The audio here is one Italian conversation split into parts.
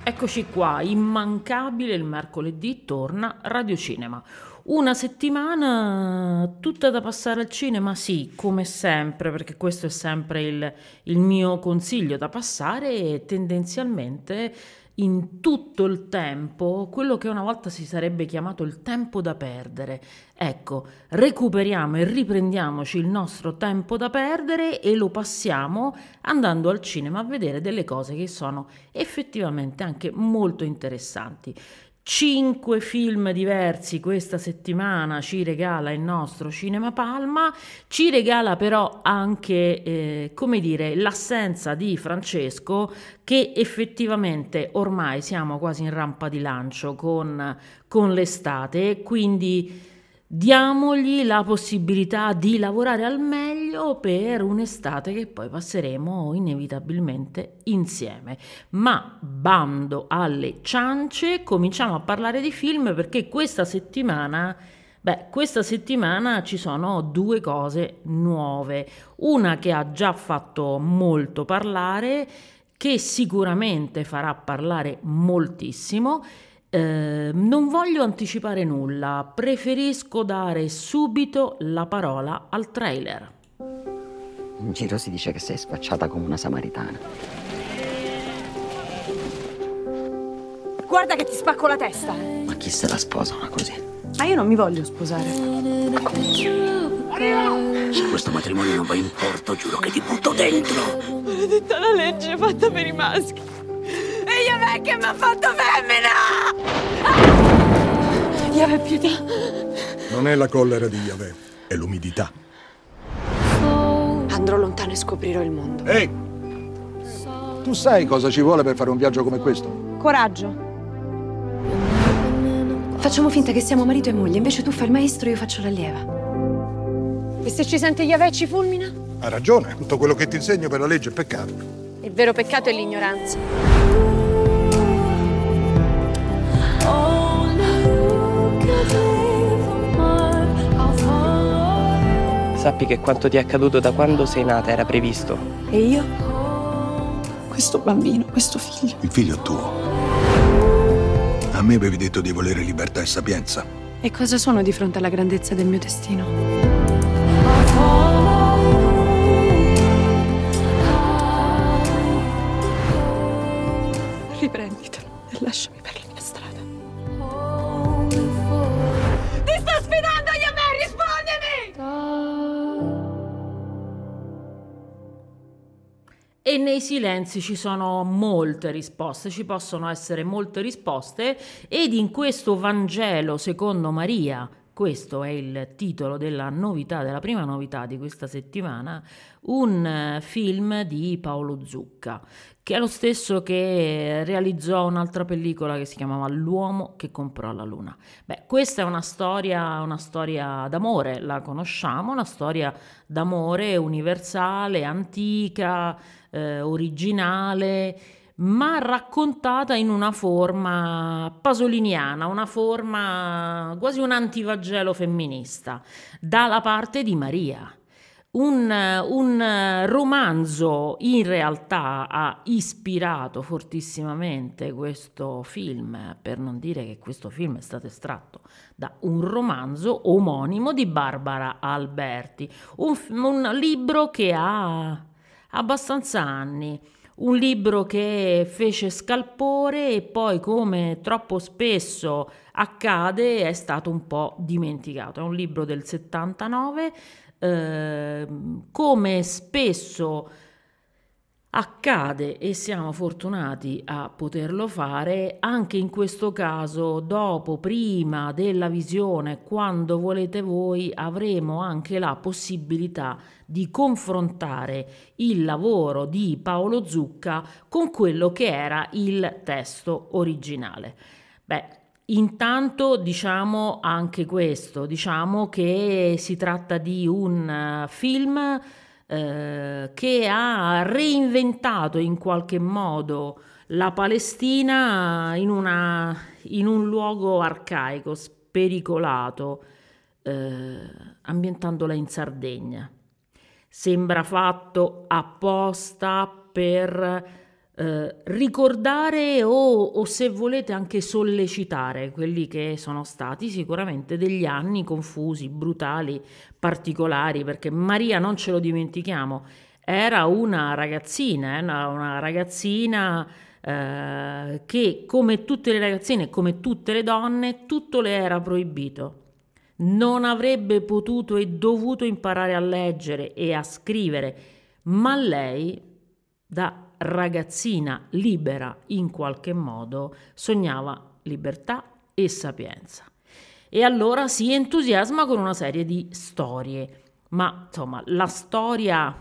Eccoci qua, immancabile il mercoledì torna Radio Cinema. Una settimana tutta da passare al cinema, sì, come sempre, perché questo è sempre il mio consiglio da passare e tendenzialmente in tutto il tempo, quello che una volta si sarebbe chiamato il tempo da perdere. Ecco, recuperiamo e riprendiamoci il nostro tempo da perdere e lo passiamo andando al cinema a vedere delle cose che sono effettivamente anche molto interessanti. 5 film diversi questa settimana ci regala il nostro Cinema Palma, ci regala però anche, come dire, l'assenza di Francesco, che effettivamente ormai siamo quasi in rampa di lancio con l'estate, quindi diamogli la possibilità di lavorare al meglio per un'estate che poi passeremo inevitabilmente insieme. Ma bando alle ciance, cominciamo a parlare di film perché questa settimana ci sono due cose nuove. Una che ha già fatto molto parlare, che sicuramente farà parlare moltissimo. Non voglio anticipare nulla, preferisco dare subito la parola al trailer. In giro si dice che sei sfacciata come una samaritana. Guarda che ti spacco la testa. Ma chi se la sposa una così? Ma io non mi voglio sposare. Se questo matrimonio non va in porto, giuro che ti butto dentro. Maledetta la legge fatta per i maschi. E Yahweh che mi ha fatto femmina! Yahweh, pietà. Non è la collera di Yahweh, è l'umidità. Andrò lontano e scoprirò il mondo. Ehi! Tu sai cosa ci vuole per fare un viaggio come questo? Coraggio. Facciamo finta che siamo marito e moglie, invece tu fai il maestro e io faccio l'allieva. E se ci sente Yahweh ci fulmina? Ha ragione, tutto quello che ti insegno per la legge è peccato. Il vero peccato è l'ignoranza. Sappi che quanto ti è accaduto da quando sei nata era previsto. E io? Questo bambino, questo figlio. Il figlio è tuo. A me avevi detto di volere libertà e sapienza. E cosa sono di fronte alla grandezza del mio destino? Riprenditelo e lasciami per la mia strada. Ti sto sfidando, Yahweh, rispondimi! E nei silenzi ci sono molte risposte, ci possono essere molte risposte ed in questo Vangelo secondo Maria, questo è il titolo della novità, della prima novità di questa settimana, un film di Paolo Zucca, che è lo stesso che realizzò un'altra pellicola che si chiamava L'uomo che comprò la luna. Beh, questa è una storia d'amore, la conosciamo, una storia d'amore universale, antica, originale, ma raccontata in una forma pasoliniana, una forma quasi un antivangelo femminista, dalla parte di Maria. Un romanzo in realtà ha ispirato fortissimamente questo film, per non dire che questo film è stato estratto da un romanzo omonimo di Barbara Alberti, un libro che ha abbastanza anni. Un libro che fece scalpore e poi, come troppo spesso accade, è stato un po' dimenticato. È un libro del 79, come spesso accade e siamo fortunati a poterlo fare, anche in questo caso prima della visione, quando volete voi, avremo anche la possibilità di confrontare il lavoro di Paolo Zucca con quello che era il testo originale. Beh, intanto diciamo anche questo, diciamo che si tratta di un film che ha reinventato in qualche modo la Palestina in un luogo arcaico, spericolato, ambientandola in Sardegna. Sembra fatto apposta per ricordare o se volete anche sollecitare quelli che sono stati sicuramente degli anni confusi, brutali, particolari, perché Maria, non ce lo dimentichiamo, era una ragazzina, che come tutte le ragazzine, come tutte le donne, tutto le era proibito. Non avrebbe potuto e dovuto imparare a leggere e a scrivere, ma lei, da ragazzina libera in qualche modo, sognava libertà e sapienza. E allora si entusiasma con una serie di storie. Ma insomma, la storia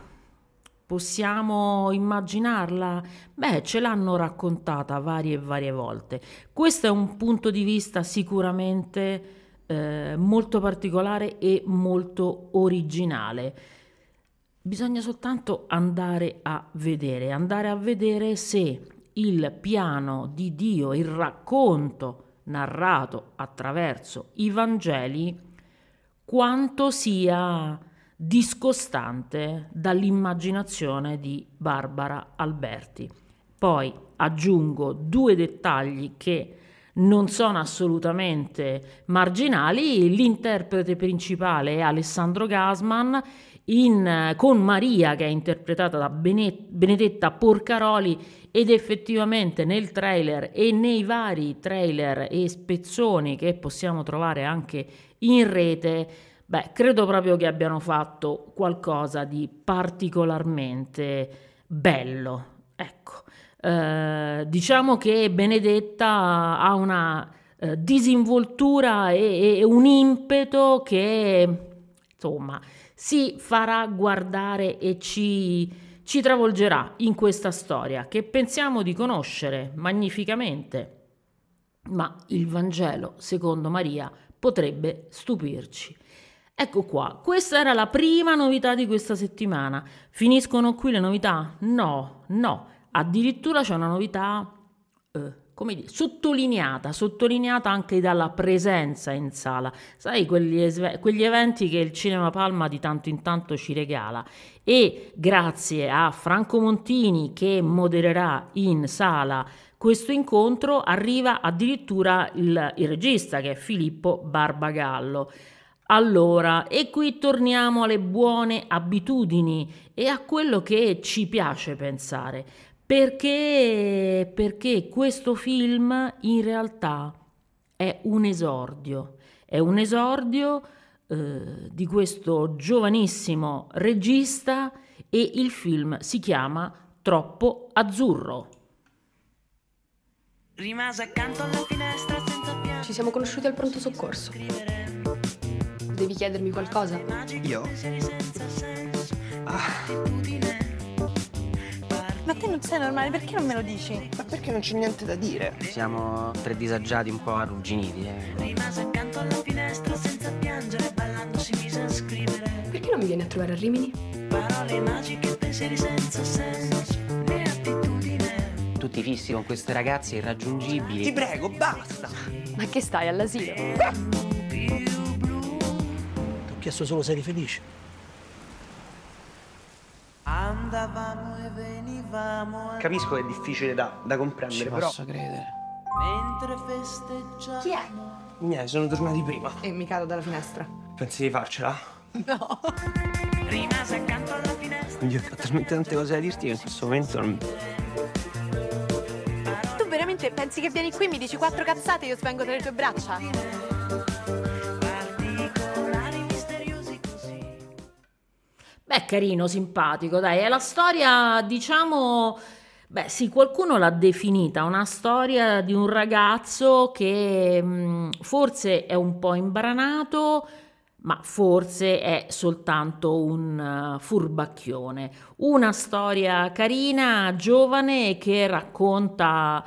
possiamo immaginarla? Beh, ce l'hanno raccontata varie e varie volte. Questo è un punto di vista sicuramente molto particolare e molto originale. Bisogna soltanto andare a vedere se il piano di Dio, il racconto narrato attraverso i Vangeli, quanto sia discostante dall'immaginazione di Barbara Alberti. Poi aggiungo 2 dettagli che non sono assolutamente marginali. L'interprete principale è Alessandro Gasman, con Maria, che è interpretata da Benedetta Porcaroli, ed effettivamente nel trailer e nei vari trailer e spezzoni che possiamo trovare anche in rete, credo proprio che abbiano fatto qualcosa di particolarmente bello. Ecco. Diciamo che Benedetta ha una disinvoltura e un impeto che insomma si farà guardare e ci travolgerà in questa storia che pensiamo di conoscere magnificamente, ma il Vangelo secondo Maria potrebbe stupirci. Ecco qua, questa era la prima novità di questa settimana. Finiscono qui le novità? No. Addirittura c'è una novità, sottolineata anche dalla presenza in sala. Sai, quegli eventi che il Cinema Palma di tanto in tanto ci regala. E grazie a Franco Montini, che modererà in sala questo incontro, arriva addirittura il regista, che è Filippo Barbagallo. Allora, e qui torniamo alle buone abitudini e a quello che ci piace pensare. Perché questo film in realtà è un esordio di questo giovanissimo regista, e il film si chiama Troppo Azzurro. Rimase accanto alla finestra senza piangere. Ci siamo conosciuti al pronto soccorso. Devi chiedermi qualcosa? Io? Ma te non sei normale, perché non me lo dici? Ma perché non c'è niente da dire? Siamo 3 disagiati un po' arrugginiti. Rimase accanto alla finestra senza piangere, ballando si mise a scrivere. Perché non mi vieni a trovare a Rimini? Parole magiche, pensieri senza senso, né attitudine. Tutti fissi con queste ragazze irraggiungibili. Ti prego, basta! Ma che stai, all'asilo? Più blu. Ti ho chiesto solo se eri felice. Andavamo e venivamo Capisco che è difficile da comprendere, Ci però... posso credere. mentre festeggiavamo. Chi è? Niente, sono tornati prima. E mi cado dalla finestra. Pensi di farcela? No. Rimase accanto alla finestra. Io ho talmente tante cose da dirti che in questo momento non... Tu veramente pensi che vieni qui, mi dici 4 cazzate e io svengo tra le tue braccia? Particolari misteriosi così. Carino, simpatico, dai, è la storia, diciamo, sì, qualcuno l'ha definita una storia di un ragazzo che forse è un po' imbranato, ma forse è soltanto un furbacchione. Una storia carina, giovane, che racconta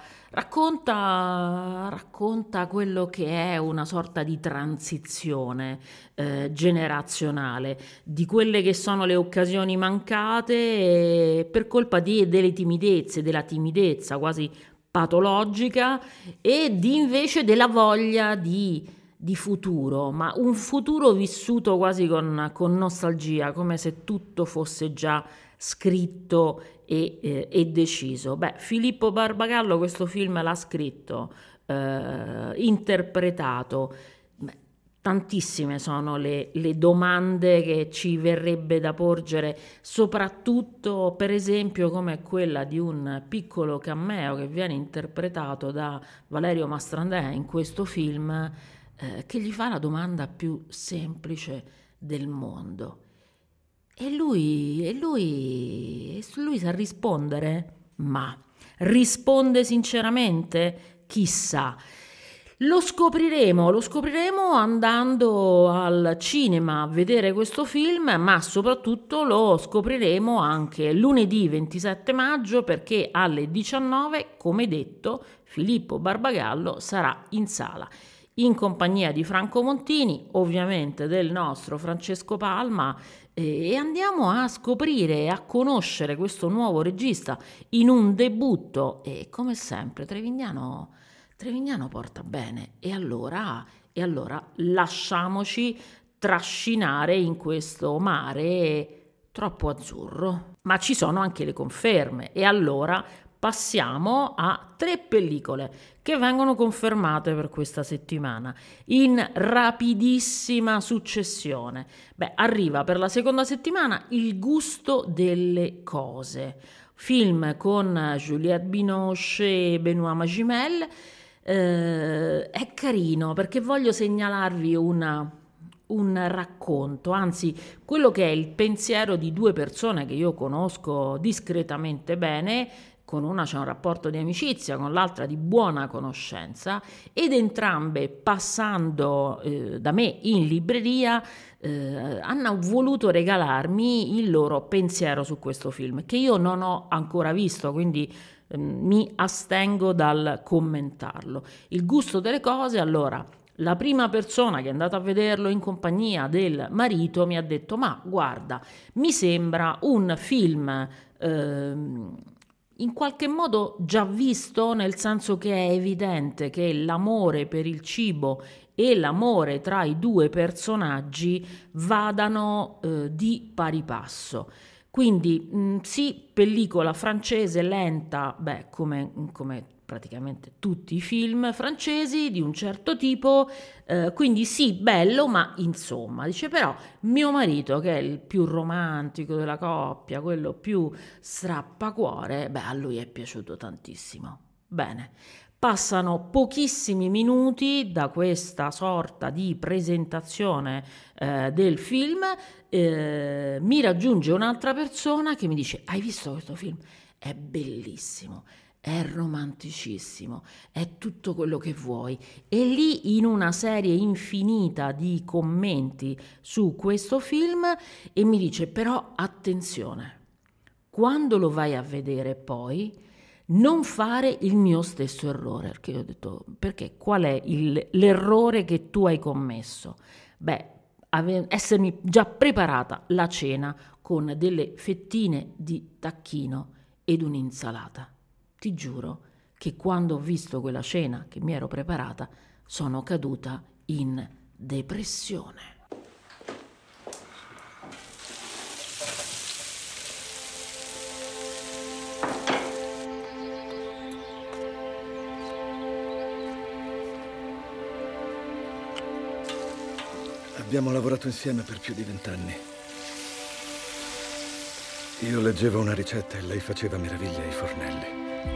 quello che è una sorta di transizione generazionale, di quelle che sono le occasioni mancate per colpa delle timidezze, della timidezza quasi patologica, e invece della voglia di di futuro, ma un futuro vissuto quasi con nostalgia, come se tutto fosse già scritto e deciso. Beh, Filippo Barbagallo questo film l'ha scritto, interpretato. Beh, tantissime sono le domande che ci verrebbe da porgere, soprattutto per esempio come quella di un piccolo cameo che viene interpretato da Valerio Mastrandè in questo film, che gli fa la domanda più semplice del mondo. E lui sa rispondere? Ma risponde sinceramente? Chissà. Lo scopriremo andando al cinema a vedere questo film, ma soprattutto lo scopriremo anche lunedì 27 maggio, perché alle 19, come detto, Filippo Barbagallo sarà in sala, in compagnia di Franco Montini, ovviamente del nostro Francesco Palma, e andiamo a scoprire e a conoscere questo nuovo regista in un debutto, e come sempre Trevignano porta bene, e allora lasciamoci trascinare in questo mare troppo azzurro. Ma ci sono anche le conferme, e allora passiamo a 3 pellicole che vengono confermate per questa settimana in rapidissima successione. Beh, arriva per la seconda settimana Il gusto delle cose, film con Juliette Binoche e Benoît Magimel. È carino perché voglio segnalarvi un racconto, anzi quello che è il pensiero di 2 persone che io conosco discretamente bene. Con una c'è un rapporto di amicizia, con l'altra di buona conoscenza, ed entrambe, passando da me in libreria, hanno voluto regalarmi il loro pensiero su questo film, che io non ho ancora visto, quindi mi astengo dal commentarlo. Il gusto delle cose, allora, la prima persona che è andata a vederlo in compagnia del marito mi ha detto: ma guarda, mi sembra un film in qualche modo già visto, nel senso che è evidente che l'amore per il cibo e l'amore tra i 2 personaggi vadano di pari passo. Quindi sì, pellicola francese lenta, beh, come praticamente tutti i film francesi di un certo tipo, quindi sì, bello, ma insomma, dice, però mio marito, che è il più romantico della coppia, quello più strappacuore, beh, a lui è piaciuto tantissimo. Bene, passano pochissimi minuti da questa sorta di presentazione del film, mi raggiunge un'altra persona che mi dice: hai visto questo film? È bellissimo, è romanticissimo, è tutto quello che vuoi. E lì, in una serie infinita di commenti su questo film, e mi dice: però attenzione, quando lo vai a vedere poi non fare il mio stesso errore. Perché io ho detto: perché? Qual è l'errore che tu hai commesso? Beh, essermi già preparata la cena con delle fettine di tacchino ed un'insalata. Ti giuro che quando ho visto quella cena che mi ero preparata sono caduta in depressione. Abbiamo lavorato insieme per più di 20 anni. Io leggevo una ricetta e lei faceva meraviglie ai fornelli.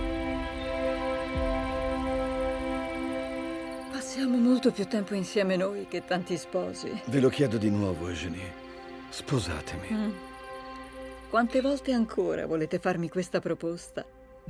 Passiamo molto più tempo insieme noi che tanti sposi. Ve lo chiedo di nuovo, Eugenie. Sposatemi. Quante volte ancora volete farmi questa proposta?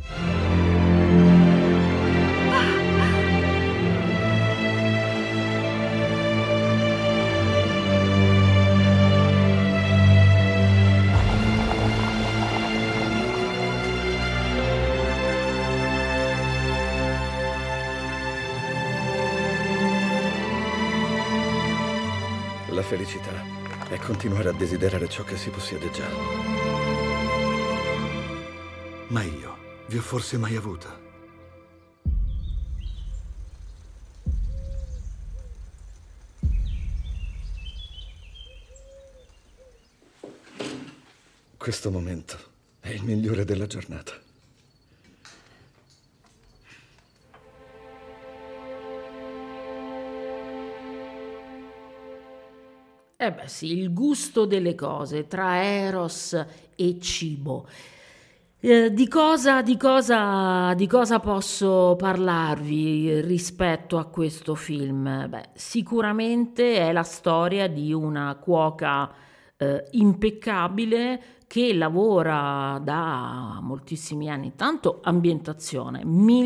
La felicità è continuare a desiderare ciò che si possiede già. Ma io vi ho forse mai avuta? Questo momento è il migliore della giornata. Eh beh sì, il gusto delle cose tra Eros e cibo. Di cosa posso parlarvi rispetto a questo film? Beh, sicuramente è la storia di una cuoca impeccabile che lavora da moltissimi anni. Tanto ambientazione,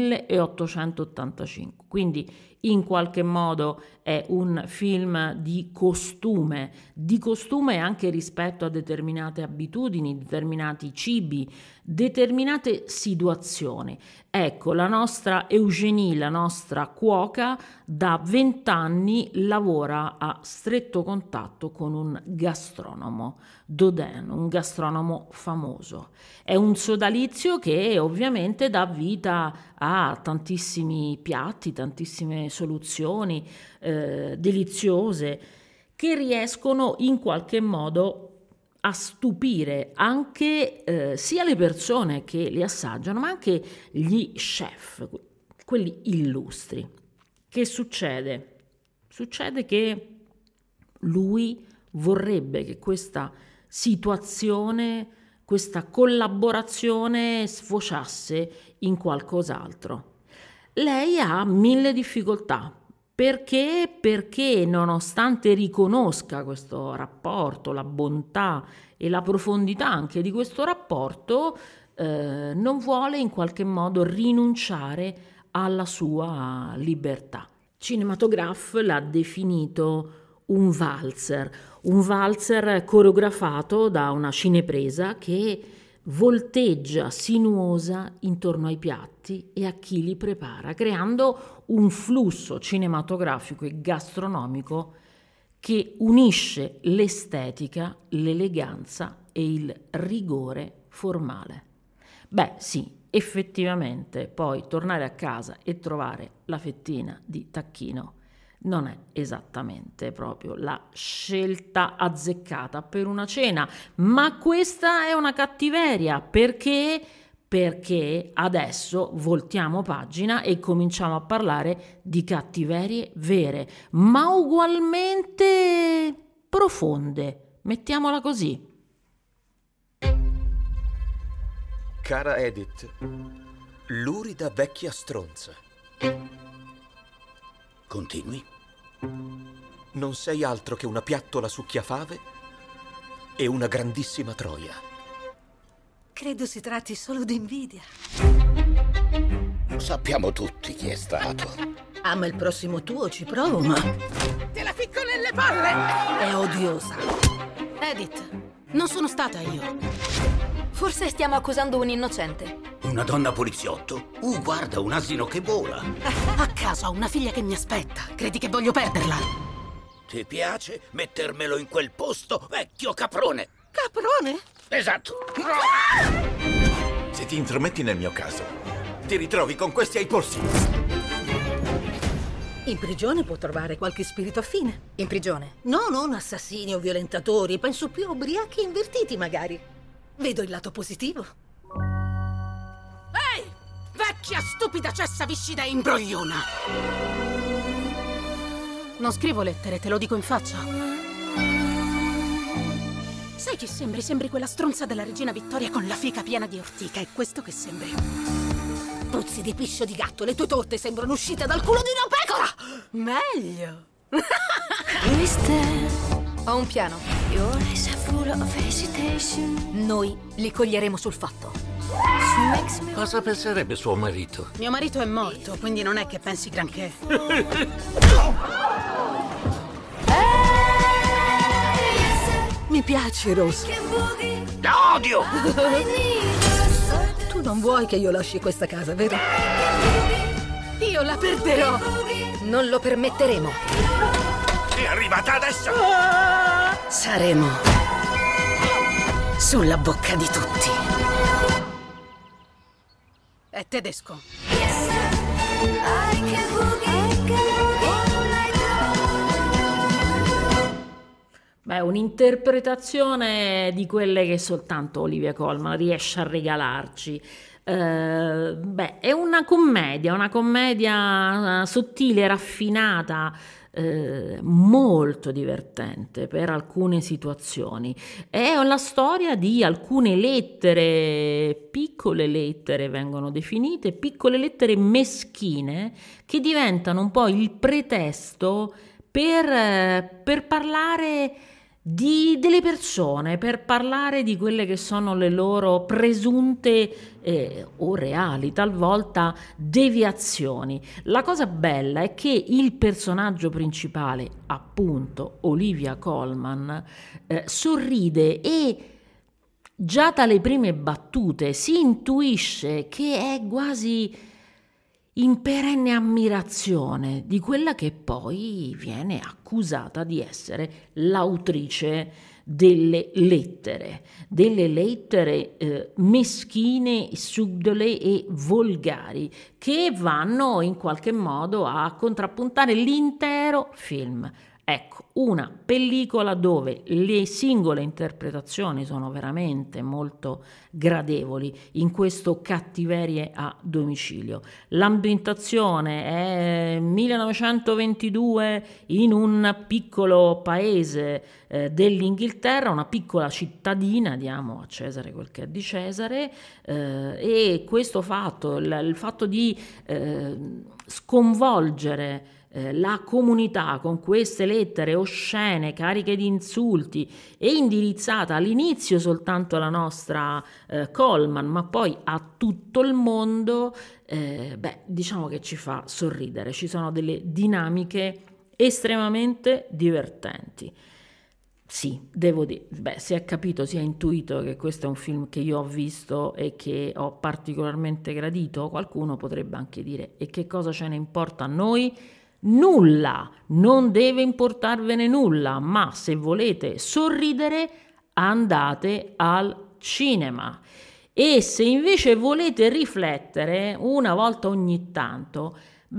1885, quindi in qualche modo è un film di costume anche rispetto a determinate abitudini, determinati cibi, determinate situazioni. Ecco, la nostra Eugénie, la nostra cuoca, da 20 anni lavora a stretto contatto con un gastronomo, Dodin, un gastronomo famoso. È un sodalizio che ovviamente dà vita a tantissimi piatti, tantissime soluzioni deliziose che riescono in qualche modo a stupire anche sia le persone che li assaggiano, ma anche gli chef, quelli illustri. Che succede? Succede che lui vorrebbe che questa situazione, questa collaborazione sfociasse in qualcos'altro. Lei ha 1000 difficoltà. Perché nonostante riconosca questo rapporto, la bontà e la profondità anche di questo rapporto, non vuole in qualche modo rinunciare alla sua libertà. Cinematograph l'ha definito un valzer coreografato da una cinepresa che volteggia sinuosa intorno ai piatti e a chi li prepara, creando un flusso cinematografico e gastronomico che unisce l'estetica, l'eleganza e il rigore formale. Beh, sì, effettivamente poi tornare a casa e trovare la fettina di tacchino non è esattamente proprio la scelta azzeccata per una cena, ma questa è una cattiveria perché adesso voltiamo pagina e cominciamo a parlare di cattiverie vere, ma ugualmente profonde, mettiamola così. Cara Edith, lurida vecchia stronza. Continui. Non sei altro che una piattola succhiafave e una grandissima troia. Credo si tratti solo di invidia. Sappiamo tutti chi è stato. Ah, ma il prossimo tuo ci provo, ma... Te la ficco nelle palle! È odiosa. Edith, non sono stata io. Forse stiamo accusando un innocente. Una donna poliziotto? Guarda, un asino che vola. A caso ho una figlia che mi aspetta. Credi che voglio perderla? Ti piace mettermelo in quel posto, vecchio caprone? Caprone? Esatto. Se ti intrometti nel mio caso, ti ritrovi con questi ai polsi. In prigione può trovare qualche spirito affine. In prigione? No, non assassini o violentatori. Penso più a ubriachi invertiti, magari. Vedo il lato positivo. Ehi! Vecchia stupida cessa viscida e imbrogliona! Non scrivo lettere, te lo dico in faccia. Sai chi sembri? Sembri quella stronza della regina Vittoria con la fica piena di ortica. È questo che sembri. Puzzi di piscio di gatto, le tue torte sembrano uscite dal culo di una pecora! Meglio! Ho un piano. Noi li coglieremo sul fatto. Cosa penserebbe suo marito? Mio marito è morto, quindi non è che pensi granché. Mi piaci, Rose. La odio! Tu non vuoi che io lasci questa casa, vero? Io la perderò! Non lo permetteremo. È arrivata adesso! Saremo sulla bocca di tutti. È tedesco. Beh, un'interpretazione di quelle che soltanto Olivia Colman riesce a regalarci. È una commedia sottile, raffinata, molto divertente per alcune situazioni. È la storia di alcune lettere, piccole lettere vengono definite, piccole lettere meschine che diventano un po' il pretesto per parlare delle persone, per parlare di quelle che sono le loro presunte o reali, talvolta deviazioni. La cosa bella è che il personaggio principale, appunto Olivia Colman, sorride e già dalle prime battute si intuisce che è quasi in perenne ammirazione di quella che poi viene accusata di essere l'autrice delle lettere meschine, subdole e volgari, che vanno in qualche modo a contrappuntare l'intero film. Ecco, una pellicola dove le singole interpretazioni sono veramente molto gradevoli in questo cattiverie a domicilio. L'ambientazione è 1922 in un piccolo paese dell'Inghilterra, una piccola cittadina, diamo a Cesare quel che è di Cesare, e questo fatto, il fatto di sconvolgere la comunità con queste lettere oscene, cariche di insulti e indirizzata all'inizio soltanto alla nostra Colman, ma poi a tutto il mondo, diciamo che ci fa sorridere. Ci sono delle dinamiche estremamente divertenti. Sì, devo dire, si è capito, si è intuito che questo è un film che io ho visto e che ho particolarmente gradito. Qualcuno potrebbe anche dire: e che cosa ce ne importa a noi? Nulla, non deve importarvene nulla, ma se volete sorridere andate al cinema, e se invece volete riflettere una volta ogni tanto,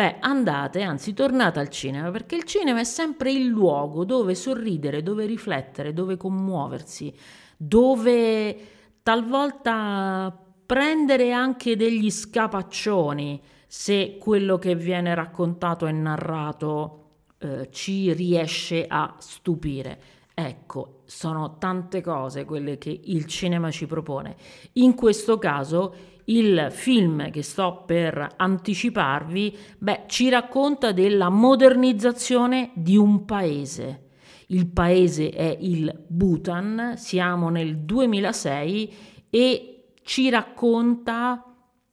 tornate al cinema, perché il cinema è sempre il luogo dove sorridere, dove riflettere, dove commuoversi, dove talvolta prendere anche degli scapaccioni se quello che viene raccontato e narrato ci riesce a stupire. Ecco, sono tante cose quelle che il cinema ci propone. In questo caso il film che sto per anticiparvi, ci racconta della modernizzazione di un paese. Il paese è il Bhutan, siamo nel 2006 e ci racconta,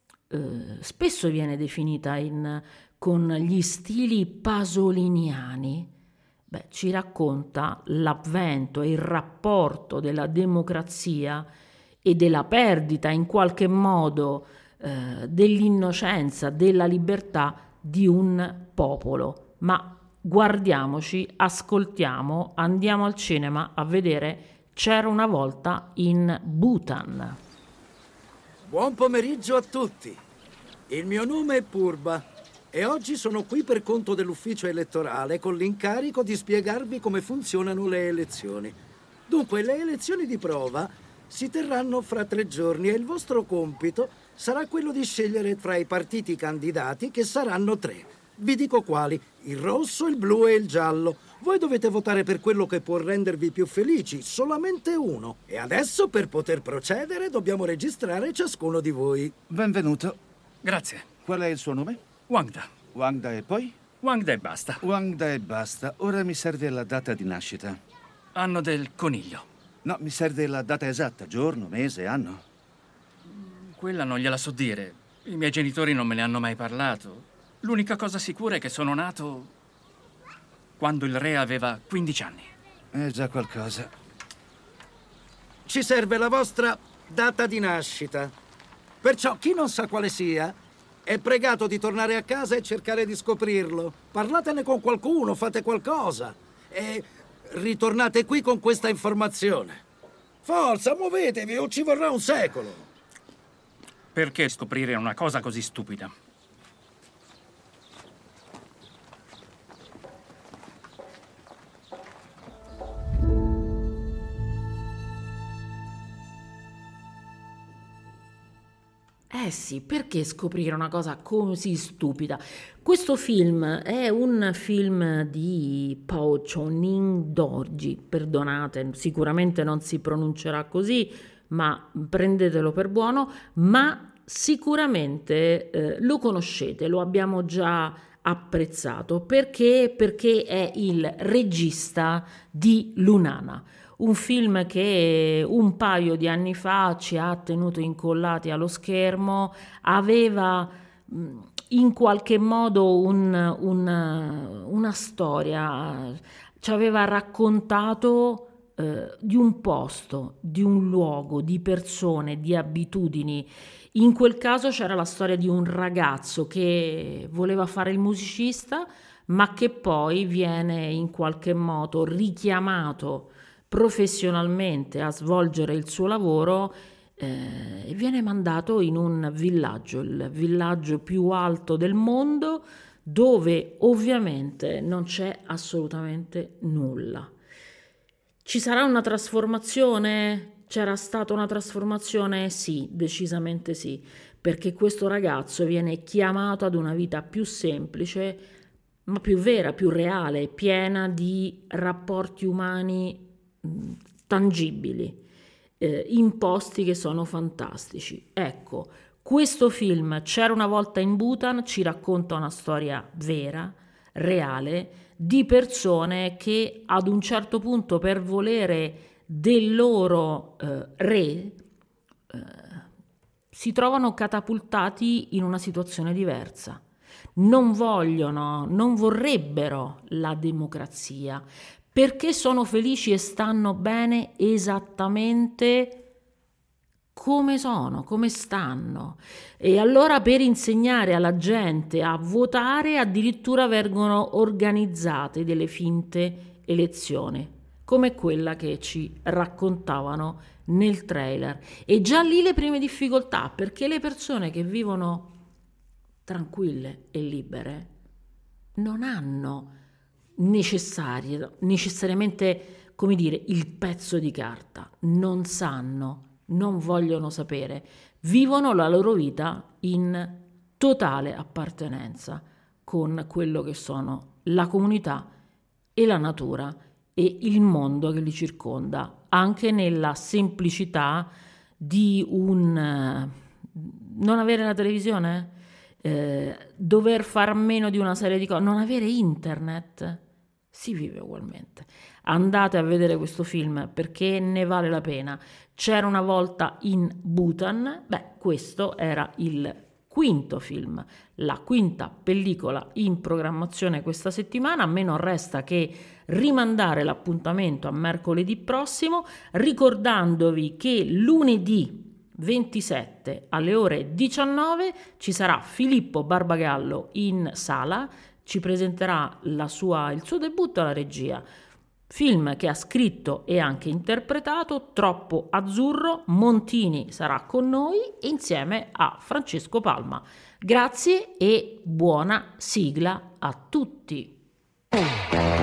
spesso viene definita con gli stili pasoliniani, ci racconta l'avvento e il rapporto della democrazia e della perdita in qualche modo dell'innocenza, della libertà di un popolo. Ma guardiamoci, ascoltiamo, andiamo al cinema a vedere C'era una volta in Bhutan. Buon pomeriggio a tutti. Il mio nome è Purba e oggi sono qui per conto dell'ufficio elettorale con l'incarico di spiegarvi come funzionano le elezioni. Dunque, le elezioni di prova si terranno fra 3 giorni e il vostro compito sarà quello di scegliere tra i partiti candidati, che saranno 3. Vi dico quali: il rosso, il blu e il giallo. Voi dovete votare per quello che può rendervi più felici, solamente uno. E adesso, per poter procedere, dobbiamo registrare ciascuno di voi. Benvenuto. Grazie. Qual è il suo nome? Wangda. Wangda e poi? Wangda e basta. Wangda e basta. Ora mi serve la data di nascita. Anno del coniglio. No, mi serve la data esatta, giorno, mese, anno. Quella non gliela so dire. I miei genitori non me ne hanno mai parlato. L'unica cosa sicura è che sono nato quando il re aveva 15 anni. È già qualcosa. Ci serve la vostra data di nascita. Perciò chi non sa quale sia è pregato di tornare a casa e cercare di scoprirlo. Parlatene con qualcuno, fate qualcosa e ritornate qui con questa informazione. Forza, muovetevi o ci vorrà un secolo. Perché scoprire una cosa così stupida? sì, perché scoprire una cosa così stupida? Questo film è un film di Pao Choning Dorji, perdonate, sicuramente non si pronuncerà così, ma prendetelo per buono, ma sicuramente lo conoscete, lo abbiamo già apprezzato, perché è il regista di Lunana. Un film che un paio di anni fa ci ha tenuto incollati allo schermo, aveva in qualche modo una storia, ci aveva raccontato di un posto, di un luogo, di persone, di abitudini. In quel caso c'era la storia di un ragazzo che voleva fare il musicista, ma che poi viene in qualche modo richiamato professionalmente a svolgere il suo lavoro e viene mandato in un villaggio, il villaggio più alto del mondo, dove ovviamente non c'è assolutamente nulla. Ci sarà una trasformazione? C'era stata una trasformazione? Sì, decisamente sì, perché questo ragazzo viene chiamato ad una vita più semplice, ma più vera, più reale, piena di rapporti umani tangibili, in posti che sono fantastici. Ecco, questo film C'era una volta in Bhutan ci racconta una storia vera, reale, di persone che ad un certo punto, per volere del loro re, si trovano catapultati in una situazione diversa. Non vorrebbero la democrazia, perché sono felici e stanno bene esattamente come sono, come stanno. E allora, per insegnare alla gente a votare, addirittura vengono organizzate delle finte elezioni, come quella che ci raccontavano nel trailer. E già lì le prime difficoltà, perché le persone che vivono tranquille e libere non hanno necessariamente, come dire, il pezzo di carta, non sanno, non vogliono sapere, vivono la loro vita in totale appartenenza con quello che sono la comunità e la natura e il mondo che li circonda, anche nella semplicità di non avere la televisione, dover far meno di una serie di cose, non avere internet. Si vive ugualmente. Andate a vedere questo film perché ne vale la pena. C'era una volta in Bhutan. Questo era il quinto film, la quinta pellicola in programmazione questa settimana. A me non resta che rimandare l'appuntamento a mercoledì prossimo, ricordandovi che lunedì 27 alle ore 19 ci sarà Filippo Barbagallo in sala. Ci presenterà il suo debutto alla regia, film che ha scritto e anche interpretato, Troppo azzurro. Montini sarà con noi insieme a Francesco Palma. Grazie e buona sigla a tutti.